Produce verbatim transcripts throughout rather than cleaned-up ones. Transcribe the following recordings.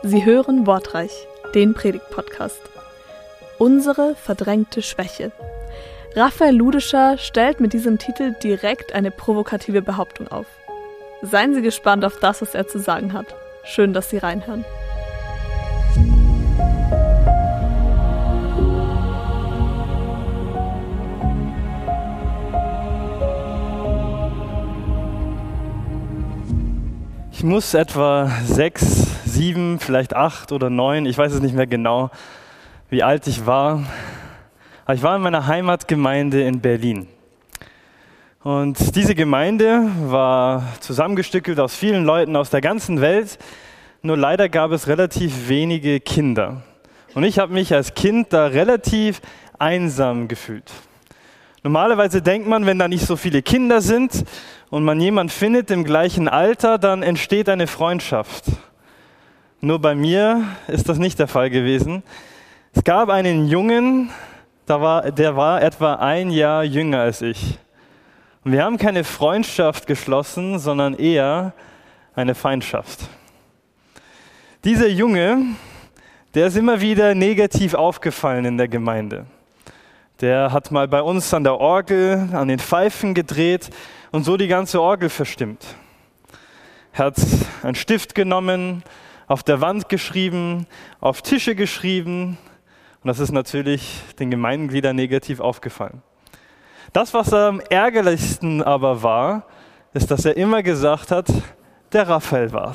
Sie hören Wortreich, den Predigt-Podcast. Unsere verdrängte Schwäche. Raphael Ludescher stellt mit diesem Titel direkt eine provokative Behauptung auf. Seien Sie gespannt auf das, was er zu sagen hat. Schön, dass Sie reinhören. Ich muss etwa sechs, sieben, vielleicht acht oder neun, ich weiß es nicht mehr genau, wie alt ich war. Aber ich war in meiner Heimatgemeinde in Berlin. Und diese Gemeinde war zusammengestückelt aus vielen Leuten aus der ganzen Welt, nur leider gab es relativ wenige Kinder. Und ich habe mich als Kind da relativ einsam gefühlt. Normalerweise denkt man, wenn da nicht so viele Kinder sind und man jemanden findet im gleichen Alter, dann entsteht eine Freundschaft. Nur bei mir ist das nicht der Fall gewesen. Es gab einen Jungen, der war, der war etwa ein Jahr jünger als ich. Und wir haben keine Freundschaft geschlossen, sondern eher eine Feindschaft. Dieser Junge, der ist immer wieder negativ aufgefallen in der Gemeinde. Der hat mal bei uns an der Orgel, an den Pfeifen gedreht und so die ganze Orgel verstimmt. Er hat einen Stift genommen, auf der Wand geschrieben, auf Tische geschrieben und das ist natürlich den Gemeindegliedern negativ aufgefallen. Das, was am ärgerlichsten aber war, ist, dass er immer gesagt hat, der Raphael war's.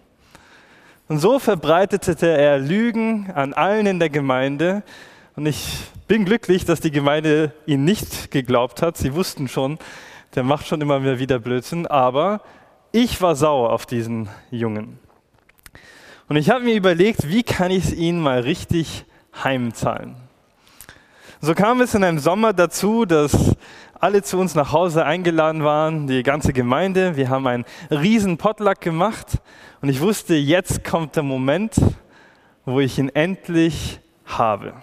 Und so verbreitete er Lügen an allen in der Gemeinde. Und ich bin glücklich, dass die Gemeinde ihn nicht geglaubt hat. Sie wussten schon, der macht schon immer mehr wieder Blödsinn. Aber ich war sauer auf diesen Jungen. Und ich habe mir überlegt, wie kann ich es ihnen mal richtig heimzahlen. So kam es in einem Sommer dazu, dass alle zu uns nach Hause eingeladen waren, die ganze Gemeinde. Wir haben einen riesen Potluck gemacht. Und ich wusste, jetzt kommt der Moment, wo ich ihn endlich habe.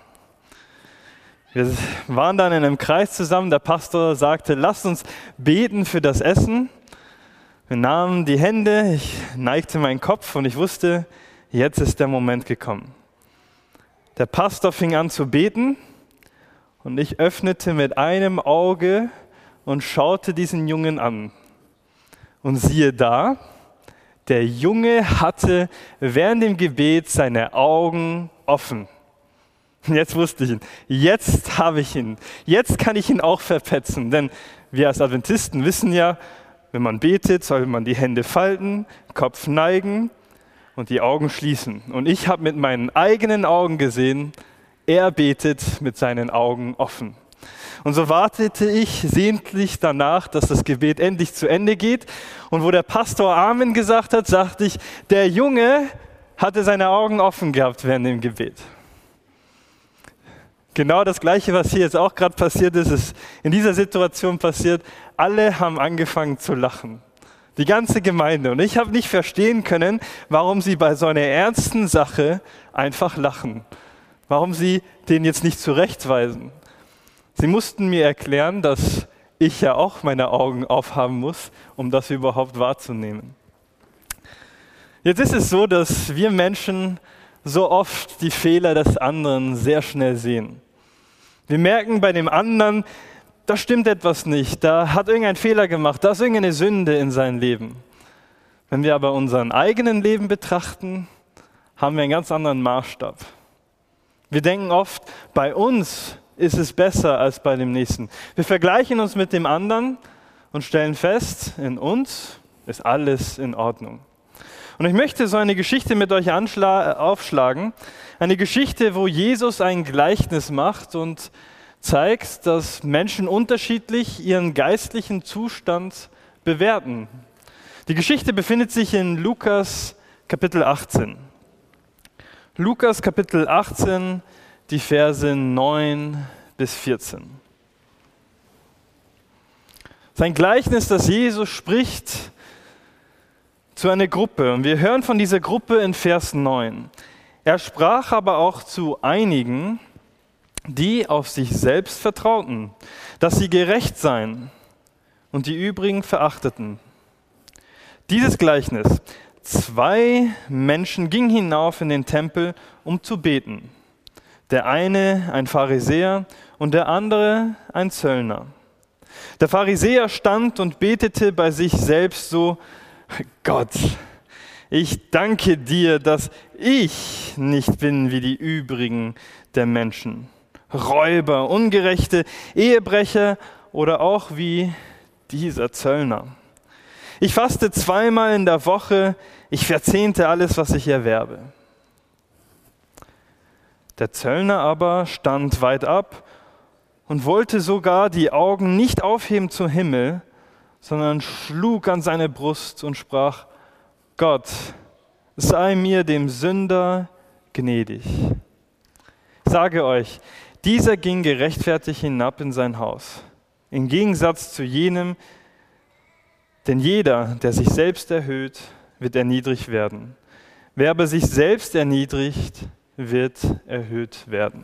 Wir waren dann in einem Kreis zusammen, der Pastor sagte, lasst uns beten für das Essen. Wir nahmen die Hände, ich neigte meinen Kopf und ich wusste, jetzt ist der Moment gekommen. Der Pastor fing an zu beten und ich öffnete mit einem Auge und schaute diesen Jungen an. Und siehe da, der Junge hatte während dem Gebet seine Augen offen. Jetzt wusste ich ihn. Jetzt habe ich ihn. Jetzt kann ich ihn auch verpetzen. Denn wir als Adventisten wissen ja, wenn man betet, soll man die Hände falten, Kopf neigen und die Augen schließen. Und ich habe mit meinen eigenen Augen gesehen, er betet mit seinen Augen offen. Und so wartete ich sehentlich danach, dass das Gebet endlich zu Ende geht. Und wo der Pastor Amen gesagt hat, sagte ich, der Junge hatte seine Augen offen gehabt während dem Gebet. Genau das Gleiche, was hier jetzt auch gerade passiert ist, ist in dieser Situation passiert. Alle haben angefangen zu lachen. Die ganze Gemeinde. Und ich habe nicht verstehen können, warum sie bei so einer ernsten Sache einfach lachen. Warum sie den jetzt nicht zurechtweisen. Sie mussten mir erklären, dass ich ja auch meine Augen aufhaben muss, um das überhaupt wahrzunehmen. Jetzt ist es so, dass wir Menschen so oft die Fehler des anderen sehr schnell sehen. Wir merken bei dem anderen, da stimmt etwas nicht, da hat irgendein Fehler gemacht, da ist irgendeine Sünde in seinem Leben. Wenn wir aber unseren eigenen Leben betrachten, haben wir einen ganz anderen Maßstab. Wir denken oft, bei uns ist es besser als bei dem Nächsten. Wir vergleichen uns mit dem anderen und stellen fest, in uns ist alles in Ordnung. Und ich möchte so eine Geschichte mit euch anschla- aufschlagen. Eine Geschichte, wo Jesus ein Gleichnis macht und zeigt, dass Menschen unterschiedlich ihren geistlichen Zustand bewerten. Die Geschichte befindet sich in Lukas Kapitel achtzehn. Lukas Kapitel achtzehn, die Verse neun bis vierzehn. Sein Gleichnis, das Jesus spricht zu einer Gruppe. Und wir hören von dieser Gruppe in Vers neun. Er sprach aber auch zu einigen, die auf sich selbst vertrauten, dass sie gerecht seien und die übrigen verachteten. Dieses Gleichnis Zwei Menschen gingen hinauf in den Tempel, um zu beten. Der eine ein Pharisäer und der andere ein Zöllner. Der Pharisäer stand und betete bei sich selbst so: Gott, ich danke dir, dass ich nicht bin wie die übrigen der Menschen. Räuber, Ungerechte, Ehebrecher oder auch wie dieser Zöllner. Ich faste zweimal in der Woche, ich verzehnte alles, was ich erwerbe. Der Zöllner aber stand weit ab und wollte sogar die Augen nicht aufheben zum Himmel, sondern schlug an seine Brust und sprach: Gott, sei mir dem Sünder gnädig. Ich sage euch, dieser ging gerechtfertigt hinab in sein Haus, im Gegensatz zu jenem, denn jeder, der sich selbst erhöht, wird erniedrigt werden. Wer aber sich selbst erniedrigt, wird erhöht werden.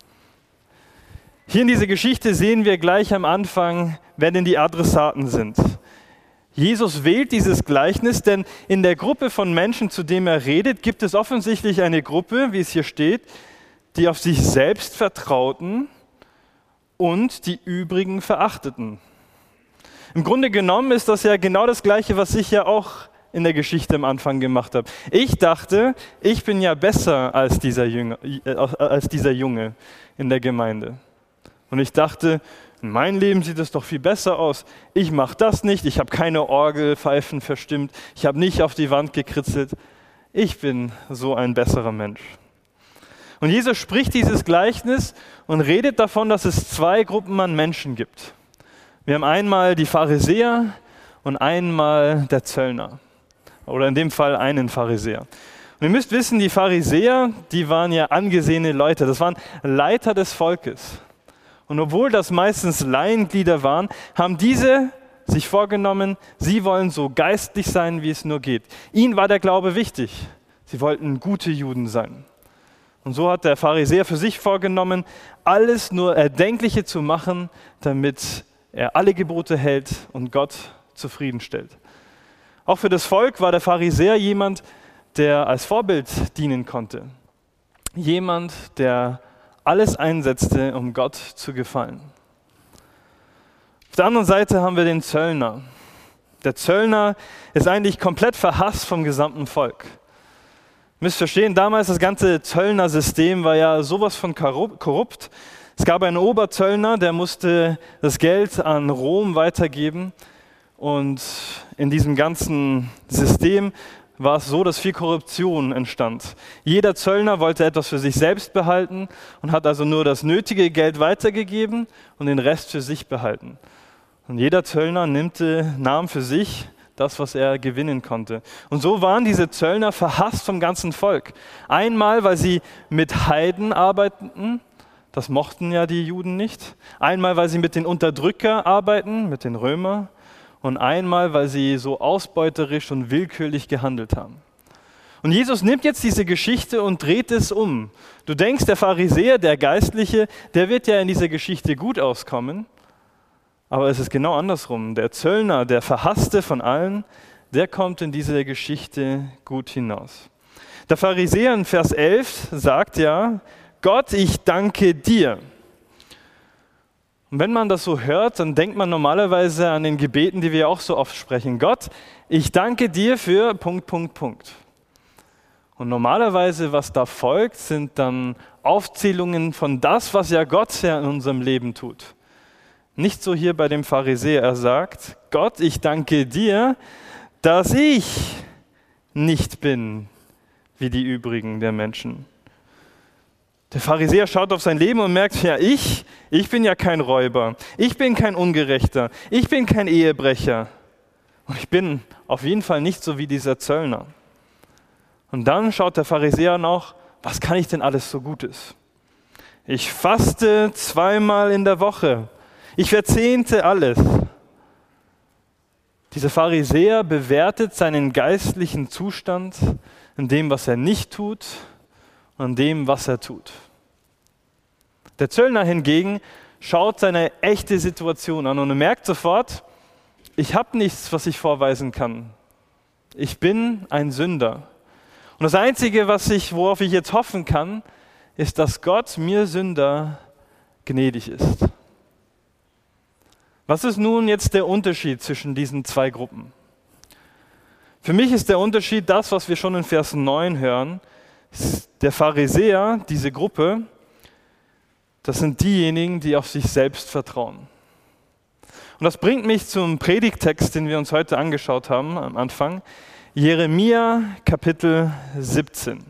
Hier in dieser Geschichte sehen wir gleich am Anfang, wer denn die Adressaten sind. Jesus wählt dieses Gleichnis, denn in der Gruppe von Menschen, zu dem er redet, gibt es offensichtlich eine Gruppe, wie es hier steht, die auf sich selbst vertrauten und die übrigen verachteten. Im Grunde genommen ist das ja genau das Gleiche, was ich ja auch in der Geschichte am Anfang gemacht habe. Ich dachte, ich bin ja besser als dieser Junge, als dieser Junge in der Gemeinde. Und ich dachte, in meinem Leben sieht es doch viel besser aus. Ich mache das nicht, ich habe keine Orgelpfeifen verstimmt, ich habe nicht auf die Wand gekritzelt. Ich bin so ein besserer Mensch. Und Jesus spricht dieses Gleichnis und redet davon, dass es zwei Gruppen an Menschen gibt. Wir haben einmal die Pharisäer und einmal der Zöllner. Oder in dem Fall einen Pharisäer. Und ihr müsst wissen, die Pharisäer, die waren ja angesehene Leute. Das waren Leiter des Volkes. Und obwohl das meistens Laienglieder waren, haben diese sich vorgenommen, sie wollen so geistlich sein, wie es nur geht. Ihnen war der Glaube wichtig. Sie wollten gute Juden sein. Und so hat der Pharisäer für sich vorgenommen, alles nur Erdenkliche zu machen, damit er alle Gebote hält und Gott zufriedenstellt. Auch für das Volk war der Pharisäer jemand, der als Vorbild dienen konnte. Jemand, der alles einsetzte, um Gott zu gefallen. Auf der anderen Seite haben wir den Zöllner. Der Zöllner ist eigentlich komplett verhasst vom gesamten Volk. Ihr müsst verstehen, damals das ganze Zöllnersystem war ja sowas von korrupt. Es gab einen Oberzöllner, der musste das Geld an Rom weitergeben. Und in diesem ganzen System war es so, dass viel Korruption entstand. Jeder Zöllner wollte etwas für sich selbst behalten und hat also nur das nötige Geld weitergegeben und den Rest für sich behalten. Und jeder Zöllner nahm für sich das, was er gewinnen konnte. Und so waren diese Zöllner verhasst vom ganzen Volk. Einmal, weil sie mit Heiden arbeiteten, das mochten ja die Juden nicht. Einmal, weil sie mit den Unterdrückern arbeiten, mit den Römern. Und einmal, weil sie so ausbeuterisch und willkürlich gehandelt haben. Und Jesus nimmt jetzt diese Geschichte und dreht es um. Du denkst, der Pharisäer, der Geistliche, der wird ja in dieser Geschichte gut auskommen. Aber es ist genau andersrum. Der Zöllner, der Verhasste von allen, der kommt in dieser Geschichte gut hinaus. Der Pharisäer in Vers elf sagt ja: Gott, ich danke dir. Und wenn man das so hört, dann denkt man normalerweise an den Gebeten, die wir auch so oft sprechen. Gott, ich danke dir für Punkt, Punkt, Punkt. Und normalerweise, was da folgt, sind dann Aufzählungen von das, was ja Gott ja in unserem Leben tut. Nicht so hier bei dem Pharisäer. Er sagt: Gott, ich danke dir, dass ich nicht bin wie die übrigen der Menschen. Der Pharisäer schaut auf sein Leben und merkt, ja, ich, ich bin ja kein Räuber, ich bin kein Ungerechter, ich bin kein Ehebrecher und ich bin auf jeden Fall nicht so wie dieser Zöllner. Und dann schaut der Pharisäer noch, was kann ich denn alles so Gutes? Ich faste zweimal in der Woche, ich verzehnte alles. Dieser Pharisäer bewertet seinen geistlichen Zustand in dem, was er nicht tut, an dem, was er tut. Der Zöllner hingegen schaut seine echte Situation an und er merkt sofort, ich habe nichts, was ich vorweisen kann. Ich bin ein Sünder. Und das Einzige, was ich, worauf ich jetzt hoffen kann, ist, dass Gott mir Sünder gnädig ist. Was ist nun jetzt der Unterschied zwischen diesen zwei Gruppen? Für mich ist der Unterschied das, was wir schon in Vers neun hören. Der Pharisäer, diese Gruppe, das sind diejenigen, die auf sich selbst vertrauen. Und das bringt mich zum Predigttext, den wir uns heute angeschaut haben am Anfang. Jeremia Kapitel siebzehn.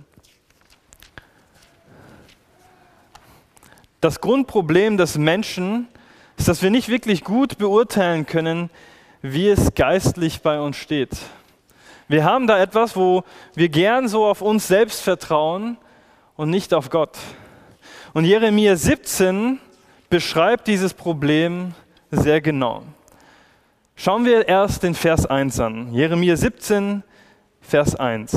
Das Grundproblem des Menschen ist, dass wir nicht wirklich gut beurteilen können, wie es geistlich bei uns steht. Wir haben da etwas, wo wir gern so auf uns selbst vertrauen und nicht auf Gott. Und Jeremia siebzehn beschreibt dieses Problem sehr genau. Schauen wir erst den Vers eins an. Jeremia siebzehn, Vers eins.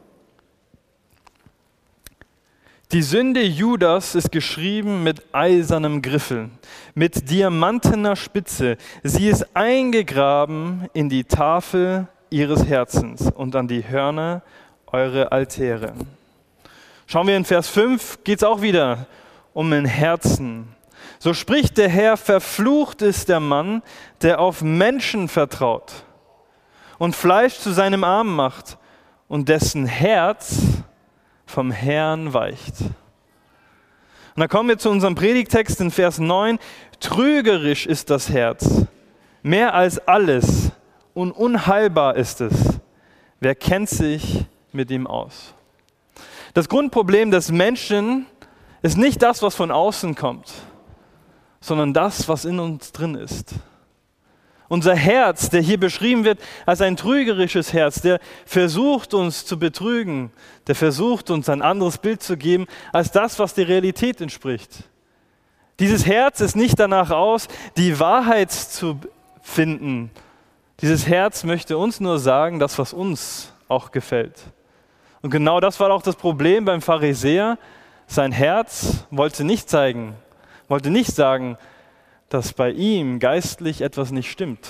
Die Sünde Judas ist geschrieben mit eisernem Griffel, mit diamantener Spitze. Sie ist eingegraben in die Tafel ihres Herzens und an die Hörner eurer Altäre. Schauen wir in Vers fünf, geht es auch wieder um ein Herzen. So spricht der Herr, verflucht ist der Mann, der auf Menschen vertraut und Fleisch zu seinem Arm macht und dessen Herz vom Herrn weicht. Und dann kommen wir zu unserem Predigtext in Vers neun. Trügerisch ist das Herz, mehr als alles, und unheilbar ist es. Wer kennt sich mit ihm aus? Das Grundproblem des Menschen ist nicht das, was von außen kommt, sondern das, was in uns drin ist. Unser Herz, der hier beschrieben wird als ein trügerisches Herz, der versucht uns zu betrügen, der versucht uns ein anderes Bild zu geben, als das, was der Realität entspricht. Dieses Herz ist nicht danach aus, die Wahrheit zu finden. Dieses Herz möchte uns nur sagen, das, was uns auch gefällt. Und genau das war auch das Problem beim Pharisäer. Sein Herz wollte nicht zeigen, wollte nicht sagen, dass bei ihm geistlich etwas nicht stimmt.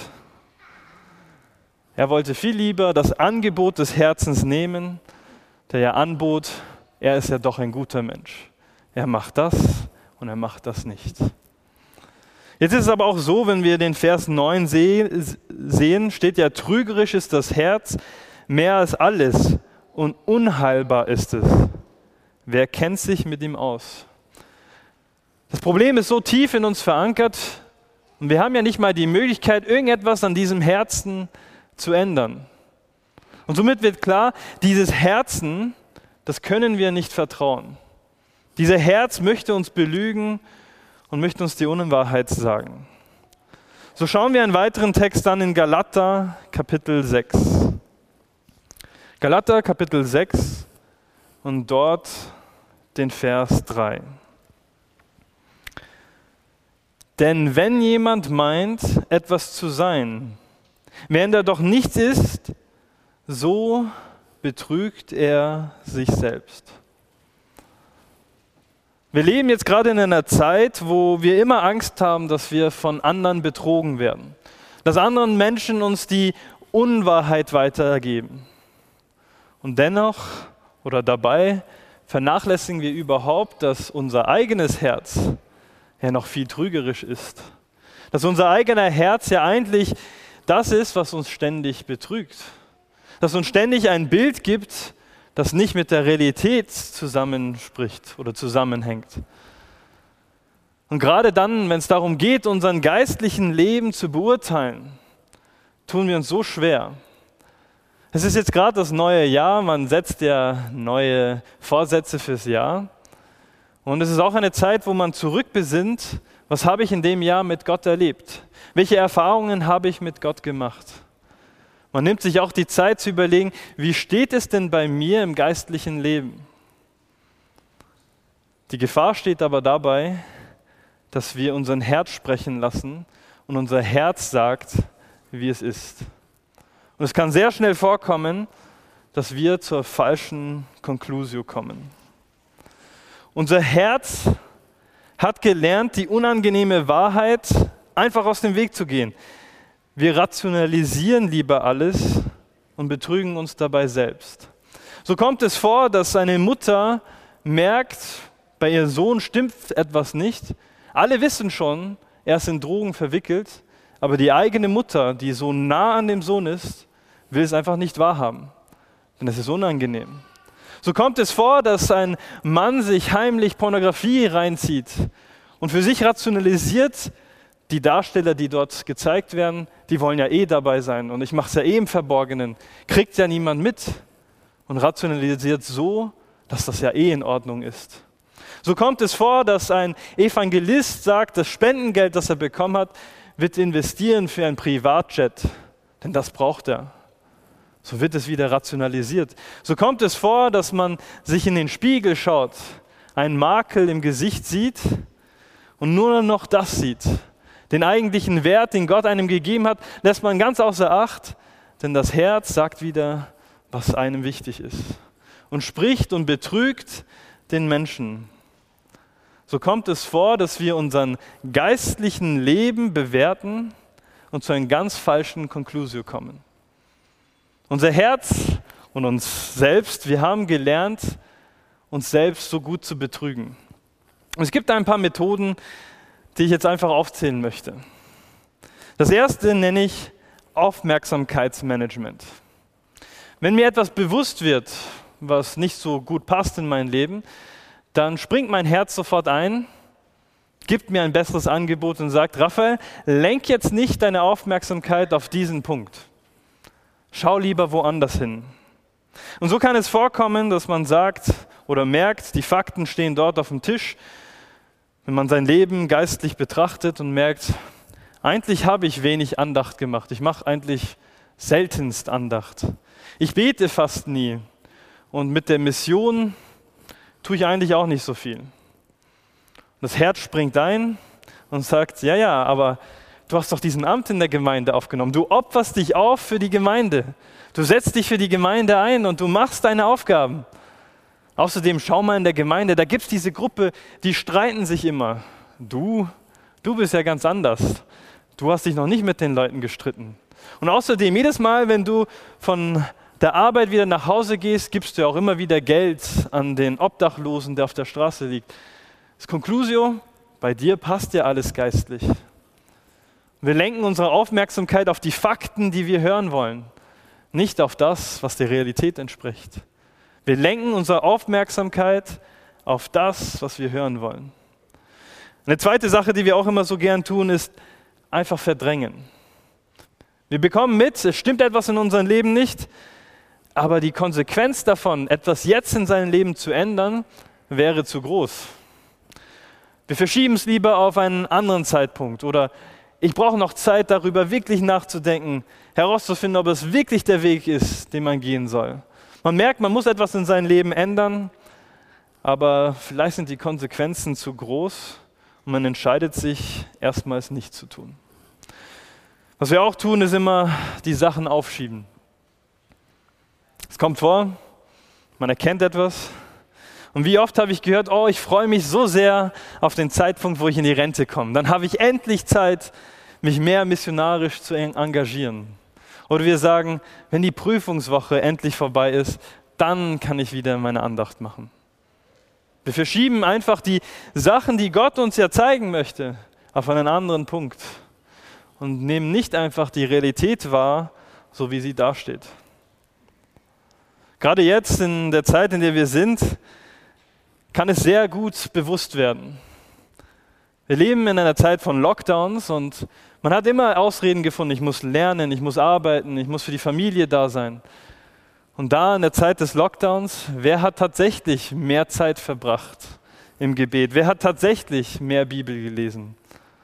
Er wollte viel lieber das Angebot des Herzens nehmen, der ja anbot, er ist ja doch ein guter Mensch. Er macht das und er macht das nicht. Jetzt ist es aber auch so, wenn wir den Vers neun sehen, steht ja, trügerisch ist das Herz mehr als alles und unheilbar ist es. Wer kennt sich mit ihm aus? Das Problem ist so tief in uns verankert und wir haben ja nicht mal die Möglichkeit, irgendetwas an diesem Herzen zu ändern. Und somit wird klar, dieses Herzen, das können wir nicht vertrauen. Dieser Herz möchte uns belügen und möchte uns die Unwahrheit sagen. So schauen wir einen weiteren Text an in Galater Kapitel sechs. Galater Kapitel sechs und dort den Vers drei. Denn wenn jemand meint, etwas zu sein, während er doch nichts ist, so betrügt er sich selbst. Wir leben jetzt gerade in einer Zeit, wo wir immer Angst haben, dass wir von anderen betrogen werden. Dass anderen Menschen uns die Unwahrheit weitergeben. Und dennoch oder dabei vernachlässigen wir überhaupt, dass unser eigenes Herz ja noch viel trügerisch ist. Dass unser eigener Herz ja eigentlich das ist, was uns ständig betrügt. Dass uns ständig ein Bild gibt, das nicht mit der Realität zusammenspricht oder zusammenhängt. Und gerade dann, wenn es darum geht, unseren geistlichen Leben zu beurteilen, tun wir uns so schwer. Es ist jetzt gerade das neue Jahr, man setzt ja neue Vorsätze fürs Jahr. Und es ist auch eine Zeit, wo man zurückbesinnt, was habe ich in dem Jahr mit Gott erlebt? Welche Erfahrungen habe ich mit Gott gemacht? Man nimmt sich auch die Zeit zu überlegen, wie steht es denn bei mir im geistlichen Leben? Die Gefahr steht aber dabei, dass wir unseren Herz sprechen lassen und unser Herz sagt, wie es ist. Und es kann sehr schnell vorkommen, dass wir zur falschen Conclusio kommen. Unser Herz hat gelernt, die unangenehme Wahrheit einfach aus dem Weg zu gehen. Wir rationalisieren lieber alles, und betrügen uns dabei selbst. So kommt es vor, dass eine Mutter merkt, bei ihrem Sohn stimmt etwas nicht. Alle wissen schon, er ist in Drogen verwickelt, aber die eigene Mutter, die so nah an dem Sohn ist, will es einfach nicht wahrhaben, denn es ist unangenehm. So kommt es vor, dass ein Mann sich heimlich Pornografie reinzieht und für sich rationalisiert, die Darsteller, die dort gezeigt werden, die wollen ja eh dabei sein und ich mache es ja eh im Verborgenen, kriegt ja niemand mit und rationalisiert so, dass das ja eh in Ordnung ist. So kommt es vor, dass ein Evangelist sagt, das Spendengeld, das er bekommen hat, wird investieren für ein Privatjet, denn das braucht er. So wird es wieder rationalisiert. So kommt es vor, dass man sich in den Spiegel schaut, einen Makel im Gesicht sieht und nur noch das sieht. Den eigentlichen Wert, den Gott einem gegeben hat, lässt man ganz außer Acht, denn das Herz sagt wieder, was einem wichtig ist und spricht und betrügt den Menschen. So kommt es vor, dass wir unseren geistlichen Leben bewerten und zu einer ganz falschen Konklusion kommen. Unser Herz und uns selbst, wir haben gelernt, uns selbst so gut zu betrügen. Und es gibt ein paar Methoden, die ich jetzt einfach aufzählen möchte. Das erste nenne ich Aufmerksamkeitsmanagement. Wenn mir etwas bewusst wird, was nicht so gut passt in mein Leben, dann springt mein Herz sofort ein, gibt mir ein besseres Angebot und sagt, Raphael, lenk jetzt nicht deine Aufmerksamkeit auf diesen Punkt. Schau lieber woanders hin. Und so kann es vorkommen, dass man sagt oder merkt, die Fakten stehen dort auf dem Tisch, wenn man sein Leben geistlich betrachtet und merkt, eigentlich habe ich wenig Andacht gemacht. Ich mache eigentlich seltenst Andacht. Ich bete fast nie. Und mit der Mission tue ich eigentlich auch nicht so viel. Das Herz springt ein und sagt, ja, ja, aber du hast doch diesen Amt in der Gemeinde aufgenommen. Du opferst dich auf für die Gemeinde. Du setzt dich für die Gemeinde ein und du machst deine Aufgaben. Außerdem, schau mal in der Gemeinde, da gibt es diese Gruppe, die streiten sich immer. Du, du bist ja ganz anders. Du hast dich noch nicht mit den Leuten gestritten. Und außerdem, jedes Mal, wenn du von der Arbeit wieder nach Hause gehst, gibst du auch immer wieder Geld an den Obdachlosen, der auf der Straße liegt. Das Conclusio, bei dir passt ja alles geistlich. Wir lenken unsere Aufmerksamkeit auf die Fakten, die wir hören wollen, nicht auf das, was der Realität entspricht. Wir lenken unsere Aufmerksamkeit auf das, was wir hören wollen. Eine zweite Sache, die wir auch immer so gern tun, ist einfach verdrängen. Wir bekommen mit, es stimmt etwas in unserem Leben nicht, aber die Konsequenz davon, etwas jetzt in seinem Leben zu ändern, wäre zu groß. Wir verschieben es lieber auf einen anderen Zeitpunkt oder ich brauche noch Zeit, darüber wirklich nachzudenken, herauszufinden, ob es wirklich der Weg ist, den man gehen soll. Man merkt, man muss etwas in seinem Leben ändern, aber vielleicht sind die Konsequenzen zu groß und man entscheidet sich, erstmals nicht zu tun. Was wir auch tun, ist immer die Sachen aufschieben. Es kommt vor, man erkennt etwas und wie oft habe ich gehört, oh, ich freue mich so sehr auf den Zeitpunkt, wo ich in die Rente komme. Dann habe ich endlich Zeit, mich mehr missionarisch zu engagieren. Oder wir sagen, wenn die Prüfungswoche endlich vorbei ist, dann kann ich wieder meine Andacht machen. Wir verschieben einfach die Sachen, die Gott uns ja zeigen möchte, auf einen anderen Punkt und nehmen nicht einfach die Realität wahr, so wie sie dasteht. Gerade jetzt in der Zeit, in der wir sind, kann es sehr gut bewusst werden. Wir leben in einer Zeit von Lockdowns und man hat immer Ausreden gefunden, ich muss lernen, ich muss arbeiten, ich muss für die Familie da sein. Und da in der Zeit des Lockdowns, wer hat tatsächlich mehr Zeit verbracht im Gebet? Wer hat tatsächlich mehr Bibel gelesen?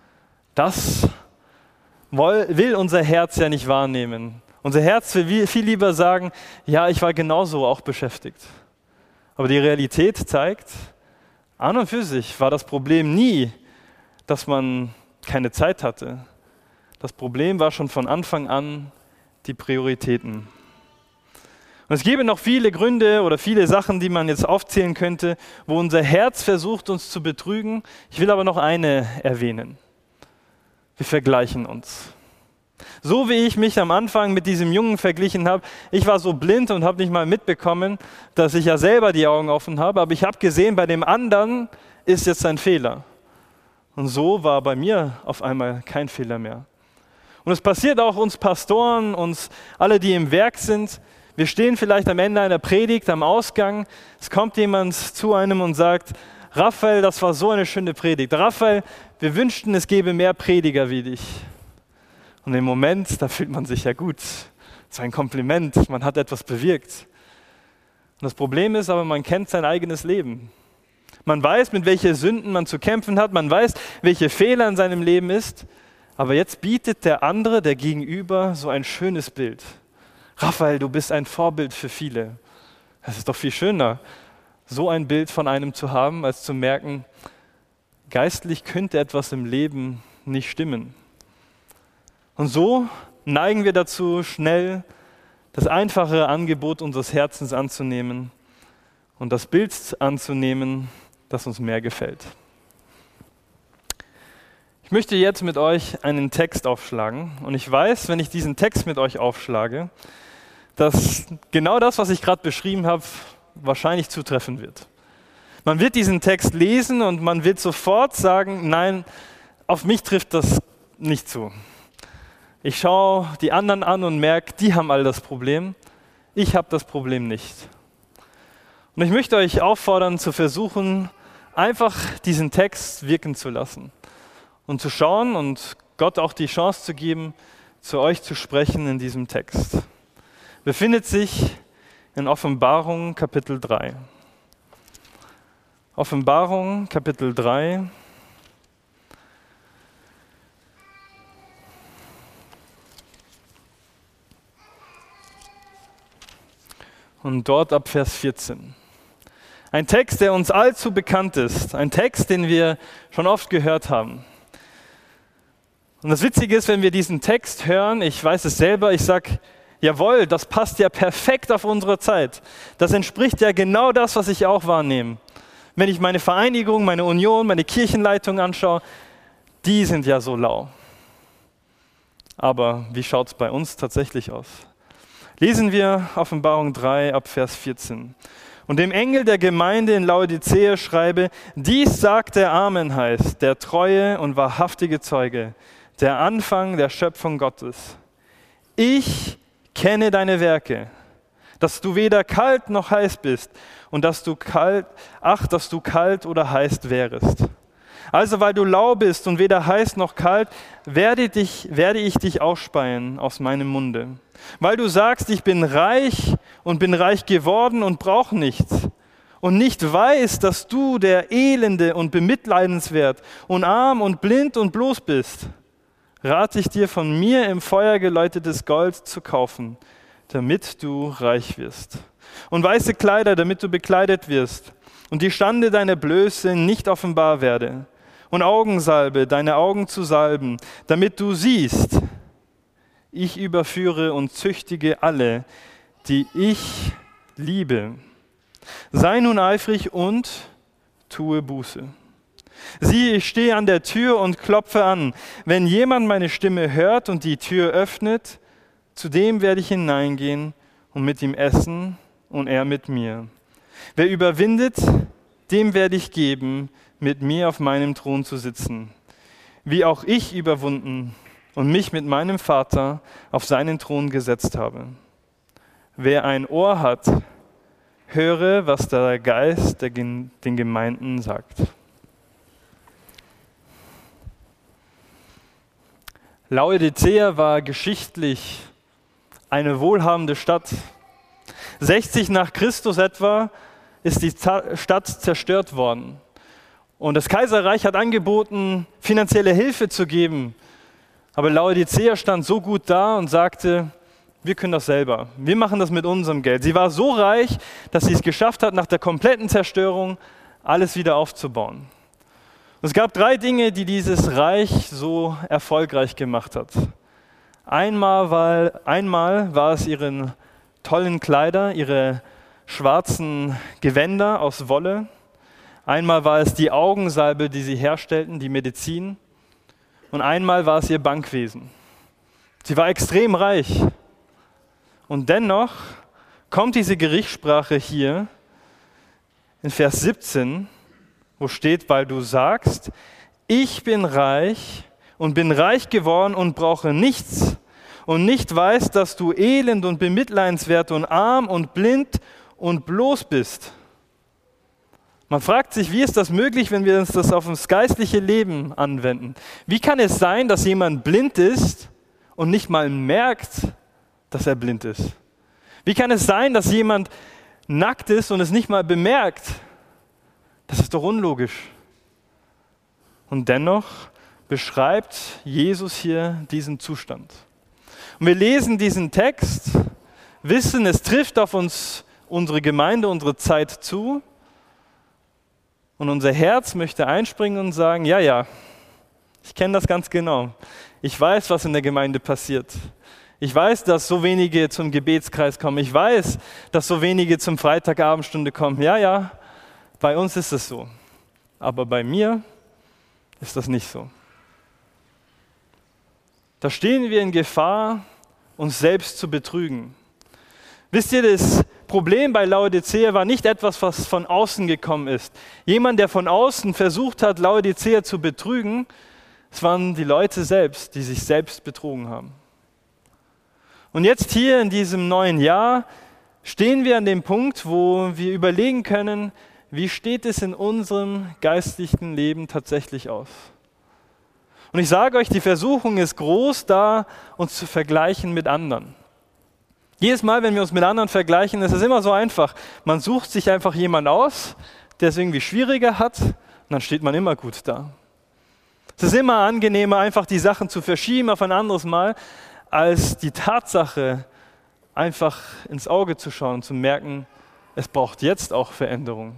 Das will unser Herz ja nicht wahrnehmen. Unser Herz will viel lieber sagen, ja, ich war genauso auch beschäftigt. Aber die Realität zeigt, an und für sich war das Problem nie, dass man keine Zeit hatte. Das Problem war schon von Anfang an die Prioritäten. Und es gäbe noch viele Gründe oder viele Sachen, die man jetzt aufzählen könnte, wo unser Herz versucht, uns zu betrügen. Ich will aber noch eine erwähnen. Wir vergleichen uns. So wie ich mich am Anfang mit diesem Jungen verglichen habe, ich war so blind und habe nicht mal mitbekommen, dass ich ja selber die Augen offen habe, aber ich habe gesehen, bei dem anderen ist jetzt ein Fehler. Und so war bei mir auf einmal kein Fehler mehr. Und es passiert auch uns Pastoren, uns alle, die im Werk sind. Wir stehen vielleicht am Ende einer Predigt, am Ausgang. Es kommt jemand zu einem und sagt, Raphael, das war so eine schöne Predigt. Raphael, wir wünschten, es gäbe mehr Prediger wie dich. Und im Moment, da fühlt man sich ja gut. Das ist ein Kompliment, man hat etwas bewirkt. Und das Problem ist aber, man kennt sein eigenes Leben. Man weiß, mit welchen Sünden man zu kämpfen hat, man weiß, welche Fehler in seinem Leben ist. Aber jetzt bietet der andere, der Gegenüber, so ein schönes Bild. Raphael, du bist ein Vorbild für viele. Es ist doch viel schöner, so ein Bild von einem zu haben, als zu merken, geistlich könnte etwas im Leben nicht stimmen. Und so neigen wir dazu, schnell das einfache Angebot unseres Herzens anzunehmen und das Bild anzunehmen, das uns mehr gefällt. Ich möchte jetzt mit euch einen Text aufschlagen und ich weiß, wenn ich diesen Text mit euch aufschlage, dass genau das, was ich gerade beschrieben habe, wahrscheinlich zutreffen wird. Man wird diesen Text lesen und man wird sofort sagen, nein, auf mich trifft das nicht zu. Ich schaue die anderen an und merke, die haben all das Problem, ich habe das Problem nicht. Und ich möchte euch auffordern, zu versuchen, einfach diesen Text wirken zu lassen und zu schauen und Gott auch die Chance zu geben, zu euch zu sprechen in diesem Text. Befindet sich in Offenbarung Kapitel drei. Offenbarung Kapitel drei. Und dort ab Vers vierzehn. Ein Text, der uns allzu bekannt ist. Ein Text, den wir schon oft gehört haben. Und das Witzige ist, wenn wir diesen Text hören, ich weiß es selber, ich sage, jawohl, das passt ja perfekt auf unsere Zeit. Das entspricht ja genau das, was ich auch wahrnehme. Wenn ich meine Vereinigung, meine Union, meine Kirchenleitung anschaue, die sind ja so lau. Aber wie schaut es bei uns tatsächlich aus? Lesen wir Offenbarung drei ab Vers vierzehn. Und dem Engel der Gemeinde in Laodicea schreibe, dies sagt der Amen heißt, der treue und wahrhaftige Zeuge, der Anfang der Schöpfung Gottes. Ich kenne deine Werke, dass du weder kalt noch heiß bist und dass du kalt, ach, dass du kalt oder heiß wärest. Also weil du lau bist und weder heiß noch kalt, werde, dich, werde ich dich ausspeien aus meinem Munde. Weil du sagst, ich bin reich und bin reich geworden und brauche nichts und nicht weißt, dass du der Elende und bemitleidenswert und arm und blind und bloß bist, rate ich dir, von mir im Feuer geläutetes Gold zu kaufen, damit du reich wirst. Und weiße Kleider, damit du bekleidet wirst und die Schande deiner Blöße nicht offenbar werde. Und Augensalbe, deine Augen zu salben, damit du siehst, ich überführe und züchtige alle, die ich liebe. Sei nun eifrig und tue Buße. Siehe, ich stehe an der Tür und klopfe an. Wenn jemand meine Stimme hört und die Tür öffnet, zu dem werde ich hineingehen und mit ihm essen und er mit mir. Wer überwindet, dem werde ich geben, mit mir auf meinem Thron zu sitzen, wie auch ich überwunden und mich mit meinem Vater auf seinen Thron gesetzt habe. Wer ein Ohr hat, höre, was der Geist der, den Gemeinden sagt. Laodicea war geschichtlich eine wohlhabende Stadt. sechzig nach Christus etwa ist die Stadt zerstört worden. Und das Kaiserreich hat angeboten, finanzielle Hilfe zu geben. Aber Laodicea stand so gut da und sagte, wir können das selber. Wir machen das mit unserem Geld. Sie war so reich, dass sie es geschafft hat, nach der kompletten Zerstörung alles wieder aufzubauen. Und es gab drei Dinge, die dieses Reich so erfolgreich gemacht hat. Einmal war, einmal war es ihre tollen Kleider, ihre schwarzen Gewänder aus Wolle. Einmal war es die Augensalbe, die sie herstellten, die Medizin. Und einmal war es ihr Bankwesen. Sie war extrem reich. Und dennoch kommt diese Gerichtssprache hier in Vers siebzehn, wo steht, weil du sagst, ich bin reich und bin reich geworden und brauche nichts und nicht weißt, dass du elend und bemitleidenswert und arm und blind und bloß bist. Man fragt sich, wie ist das möglich, wenn wir uns das auf das geistliche Leben anwenden? Wie kann es sein, dass jemand blind ist und nicht mal merkt, dass er blind ist? Wie kann es sein, dass jemand nackt ist und es nicht mal bemerkt? Das ist doch unlogisch. Und dennoch beschreibt Jesus hier diesen Zustand. Und wir lesen diesen Text, wissen, es trifft auf uns, unsere Gemeinde, unsere Zeit zu. Und unser Herz möchte einspringen und sagen, ja, ja, ich kenne das ganz genau. Ich weiß, was in der Gemeinde passiert. Ich weiß, dass so wenige zum Gebetskreis kommen. Ich weiß, dass so wenige zum Freitagabendstunde kommen. Ja, ja, bei uns ist es so. Aber bei mir ist das nicht so. Da stehen wir in Gefahr, uns selbst zu betrügen. Wisst ihr, das Problem bei Laodicea war nicht etwas, was von außen gekommen ist. Jemand, der von außen versucht hat, Laodicea zu betrügen, es waren die Leute selbst, die sich selbst betrogen haben. Und jetzt hier in diesem neuen Jahr stehen wir an dem Punkt, wo wir überlegen können, wie steht es in unserem geistlichen Leben tatsächlich aus? Und ich sage euch, die Versuchung ist groß, da uns zu vergleichen mit anderen. Jedes Mal, wenn wir uns mit anderen vergleichen, ist es immer so einfach. Man sucht sich einfach jemanden aus, der es irgendwie schwieriger hat, und dann steht man immer gut da. Es ist immer angenehmer, einfach die Sachen zu verschieben auf ein anderes Mal, als die Tatsache, einfach ins Auge zu schauen und zu merken, es braucht jetzt auch Veränderung.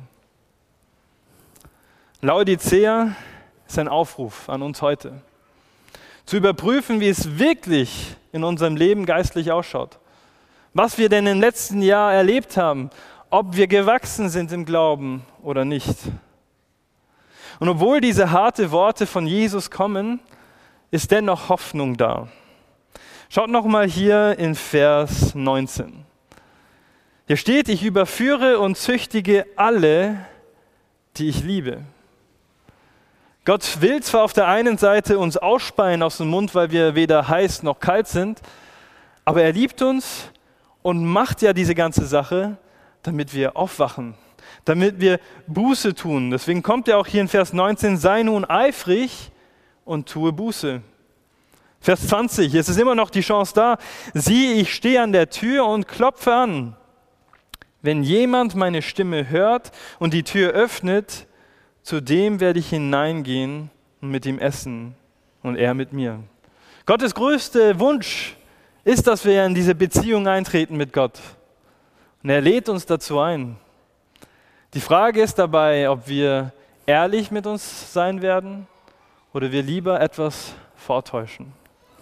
Laodicea ist ein Aufruf an uns heute, zu überprüfen, wie es wirklich in unserem Leben geistlich ausschaut. Was wir denn im letzten Jahr erlebt haben, ob wir gewachsen sind im Glauben oder nicht. Und obwohl diese harten Worte von Jesus kommen, ist dennoch Hoffnung da. Schaut nochmal hier in Vers neunzehn. Hier steht, ich überführe und züchtige alle, die ich liebe. Gott will zwar auf der einen Seite uns ausspeien aus dem Mund, weil wir weder heiß noch kalt sind, aber er liebt uns und macht ja diese ganze Sache, damit wir aufwachen, damit wir Buße tun. Deswegen kommt er auch hier in Vers neunzehn, sei nun eifrig und tue Buße. Vers zwanzig, es ist immer noch die Chance da, siehe, ich stehe an der Tür und klopfe an. Wenn jemand meine Stimme hört und die Tür öffnet, zu dem werde ich hineingehen und mit ihm essen und er mit mir. Gottes größter Wunsch ist, dass wir in diese Beziehung eintreten mit Gott. Und er lädt uns dazu ein. Die Frage ist dabei, ob wir ehrlich mit uns sein werden oder wir lieber etwas vortäuschen.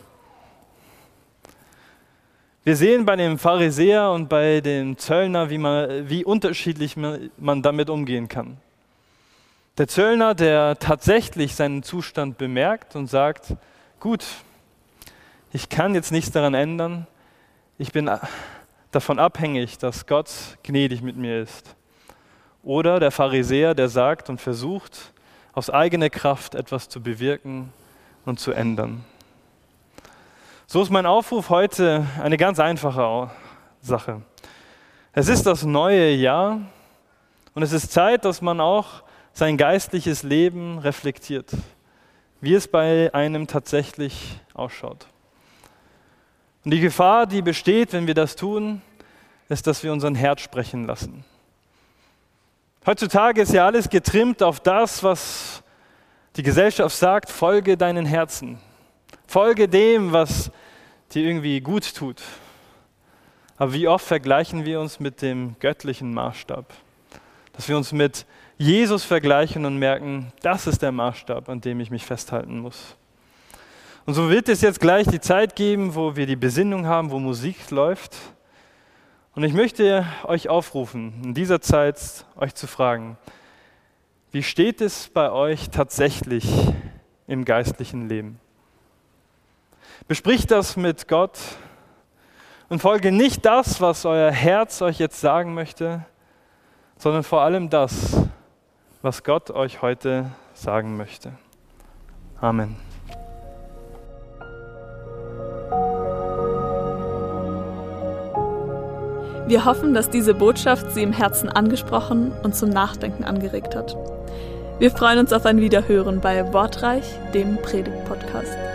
Wir sehen bei dem Pharisäer und bei dem Zöllner, wie, man, wie unterschiedlich man, man damit umgehen kann. Der Zöllner, der tatsächlich seinen Zustand bemerkt und sagt, gut, ich kann jetzt nichts daran ändern, ich bin davon abhängig, dass Gott gnädig mit mir ist. Oder der Pharisäer, der sagt und versucht, aus eigener Kraft etwas zu bewirken und zu ändern. So ist mein Aufruf heute eine ganz einfache Sache. Es ist das neue Jahr und es ist Zeit, dass man auch sein geistliches Leben reflektiert, wie es bei einem tatsächlich ausschaut. Und die Gefahr, die besteht, wenn wir das tun, ist, dass wir unseren Herz sprechen lassen. Heutzutage ist ja alles getrimmt auf das, was die Gesellschaft sagt, folge deinen Herzen. Folge dem, was dir irgendwie gut tut. Aber wie oft vergleichen wir uns mit dem göttlichen Maßstab? Dass wir uns mit Jesus vergleichen und merken, das ist der Maßstab, an dem ich mich festhalten muss. Und so wird es jetzt gleich die Zeit geben, wo wir die Besinnung haben, wo Musik läuft. Und ich möchte euch aufrufen, in dieser Zeit euch zu fragen, wie steht es bei euch tatsächlich im geistlichen Leben? Bespricht das mit Gott und folge nicht das, was euer Herz euch jetzt sagen möchte, sondern vor allem das, was Gott euch heute sagen möchte. Amen. Wir hoffen, dass diese Botschaft Sie im Herzen angesprochen und zum Nachdenken angeregt hat. Wir freuen uns auf ein Wiederhören bei Wortreich, dem Predigt-Podcast.